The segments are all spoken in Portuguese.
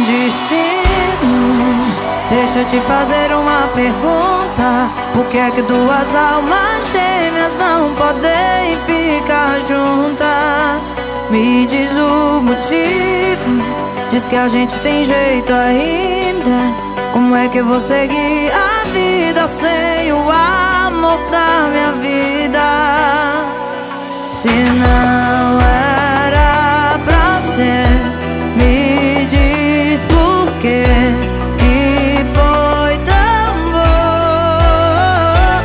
Destino, deixa eu te fazer uma pergunta. Por que é que duas almas gêmeas não podem ficar juntas? Me diz o motivo, diz que a gente tem jeito ainda. Como é que eu vou seguir a vida sem o amor da minha vida? Se não era pra ser, me diz por quê que foi tão bom.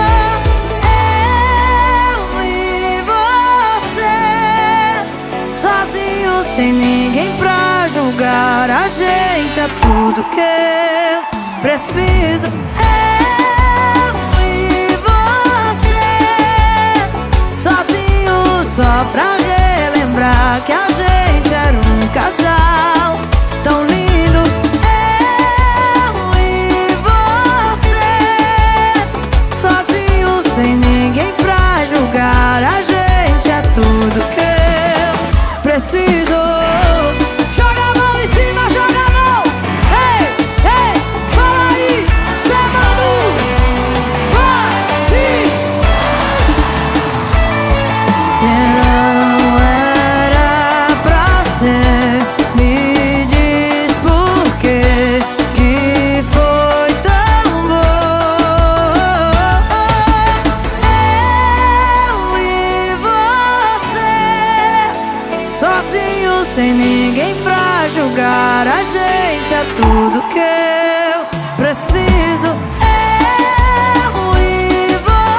Eu e você, sozinhos sem ninguém pra julgar a gente, é tudo que eu preciso. Eu e você, sozinhos só pra relembrar que a gente era um casal tão lindo. Eu e você, sozinhos sem ninguém pra julgar a gente, é tudo que eu preciso. Joga a mão em cima, joga a mão. Ei, ei, fala aí, Samando. Sim. Se não era pra ser, me diz por quê que foi tão bom. Eu e você, sozinhos sem ninguém pra julgar a gente, é tudo que eu preciso. Eu e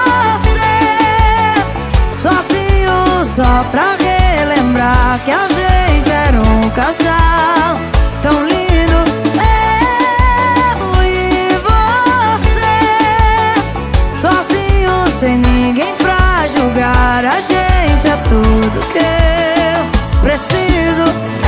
você, sozinhos só pra relembrar que a gente era um casal tão lindo. Eu e você, sozinhos sem ninguém pra julgar a gente, é tudo que eu preciso.